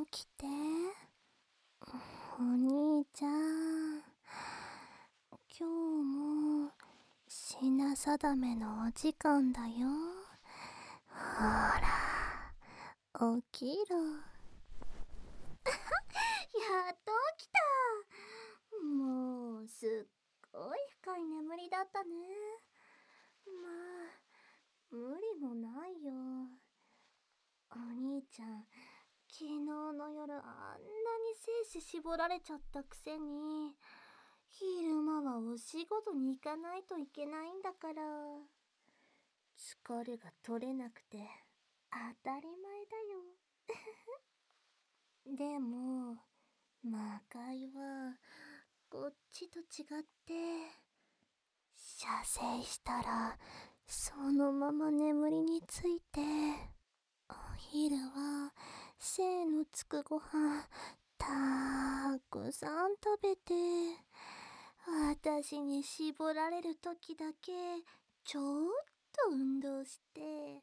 起きて。お兄ちゃん、今日も品定めのお時間だよ。ほら、起きろ。やっと起きた。もうすっごい深い眠りだったね。まあ無理もないよ。お兄ちゃん、昨日の夜あんなに精子絞られちゃったくせに、昼間はお仕事に行かないといけないんだから、疲れが取れなくて当たり前だよ。でも魔界はこっちと違って、射精したらそのまま眠りについて、お昼は精のつくご飯たくさん食べて、私に絞られる時だけちょっと運動して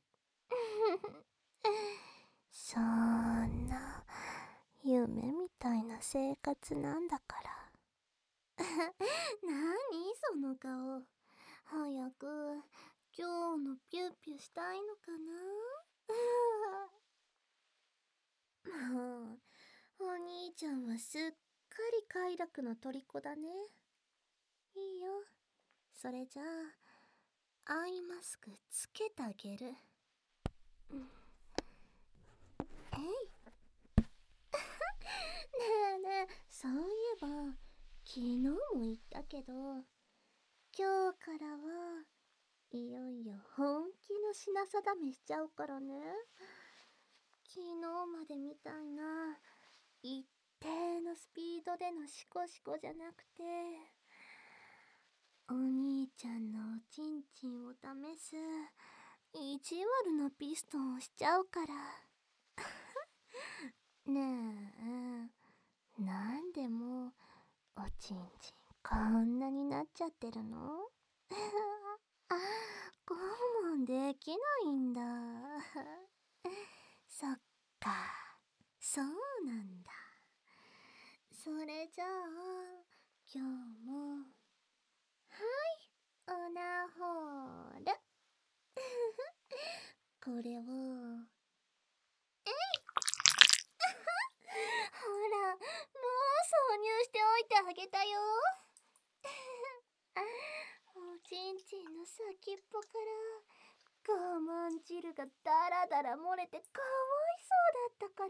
そんな夢みたいな生活なんだから。何その顔。早く今日のピューピューしたいのかな。もうお兄ちゃんはすっかり快楽の虜だね。いいよ、それじゃあアイマスクつけてあげる。えい。ねえねえ、そういえば昨日も言ったけど、今日からはいよいよ本気の品定めしちゃうからね。昨日までみたいな一定のスピードでのシコシコじゃなくて、お兄ちゃんのおちんちんを試す意地悪なピストンをしちゃうから。ねえ、なんでもおちんちんこんなになっちゃってるの？我慢できないんだ。そっか、そうなんだ。それじゃあ今日も、オナホール。これをほら、もう挿入しておいてあげたよ。おちんちんの先っぽから我慢汁がダラダラ漏れてかわいそうだったから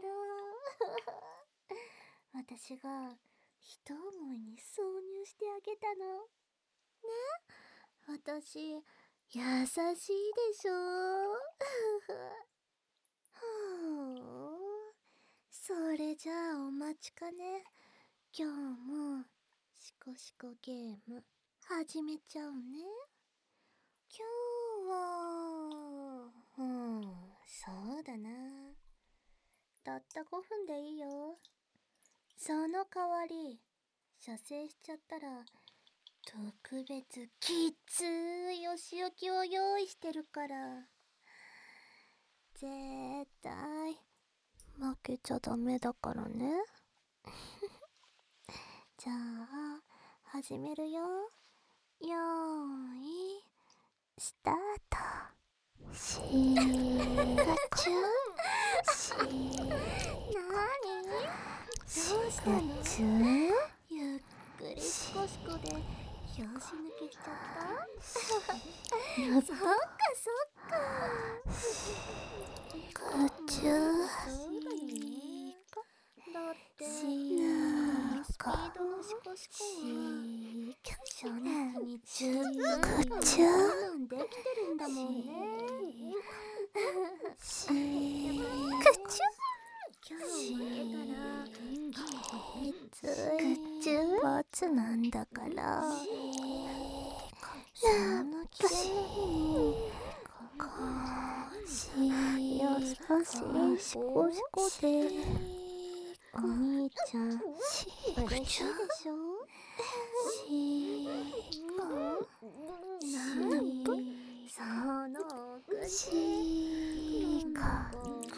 私が一思いに挿入してあげたのね。私優しいでしょ。それじゃあお待ちかね。今日もシコシコゲーム始めちゃうね。今日はそうだな、たった5分でいいよ。その代わり射精しちゃったら特別きついお仕置きを用意してるから、絶対負けちゃダメだからね。じゃあ始めるよ。よーいスタート。しーかちゅしー。なーに？どうしたの？ゆっくりシコシコで拍子抜けしちゃった？そっかそっか。かちゅそうだよね。だってこのスピードのシコシコは初日に十分に我慢できてるんだもんね。今日負けたらきつい罰なんだから。その記念の日に優しいシコシコでお兄ちゃん嬉しいでしょ。そのお口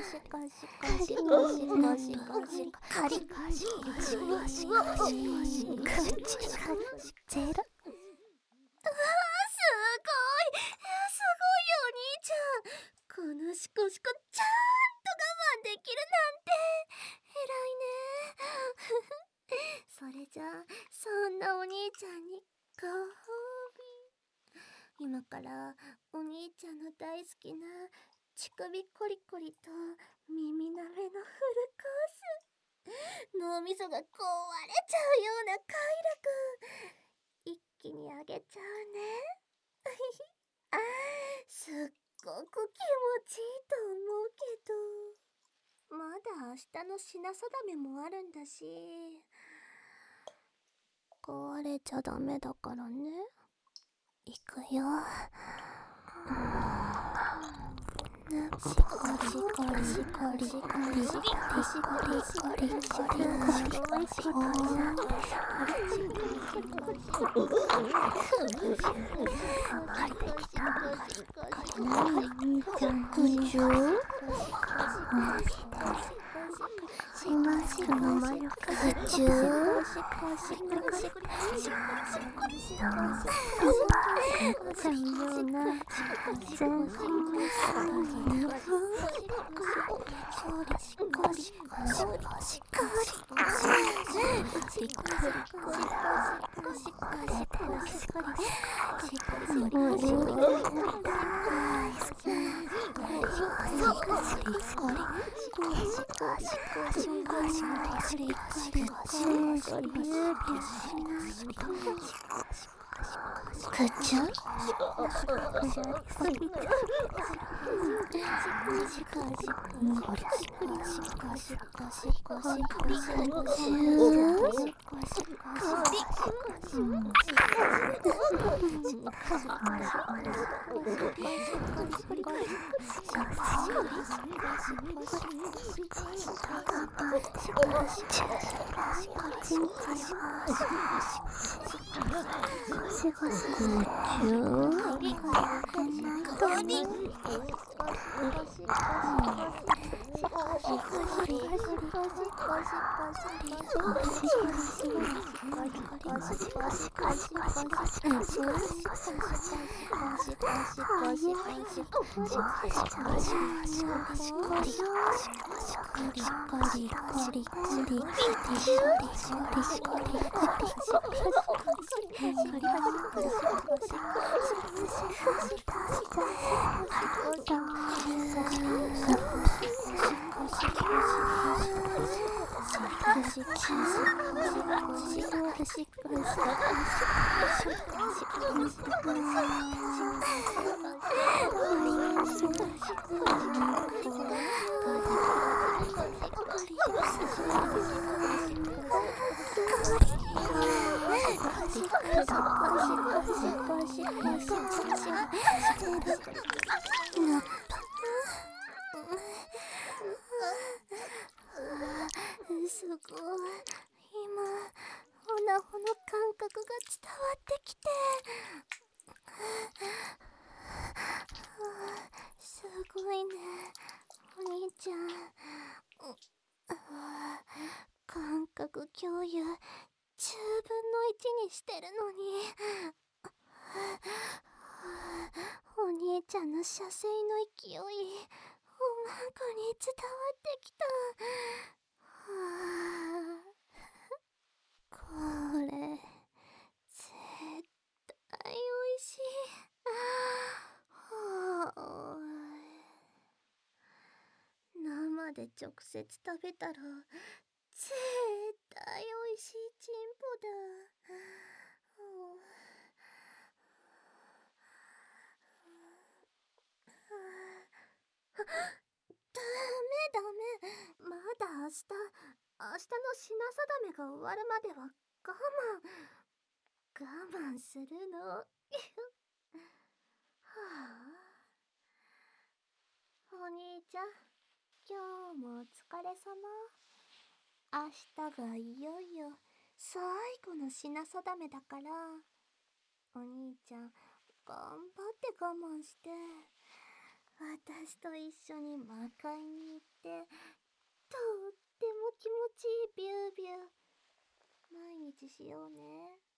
このシコシコちゃんと我慢できるなんて偉いね。それじゃあそんなお兄ちゃんにご褒美。今からお兄ちゃんの大好きな乳首コリコリと耳舐めのフルコース、脳みそが壊れちゃうような快楽一気にあげちゃうね。すっごく気持ちいいと思うけど、まだ明日の品定めもあるんだし、壊れちゃダメだからね。いくよ。シコシコリシコリシコリシコリシコリシコリシコリすごい。今、オナホの感覚が伝わってきて。すごいね、お兄ちゃん。感覚共有10分の1にしてるのに。お兄ちゃんの射精の勢い、おまんこに伝わってきた。これ絶対おいしい。生で直接食べたら絶対おいしいチンポだ。ダメ。まだ明日の品定めが終わるまでは我慢するの。はあ、お兄ちゃん、今日もお疲れ様。明日がいよいよ最後の品定めだから、お兄ちゃん頑張って我慢して。 私と一緒に魔界に行って、とっても気持ちいいビュービュー、毎日しようね。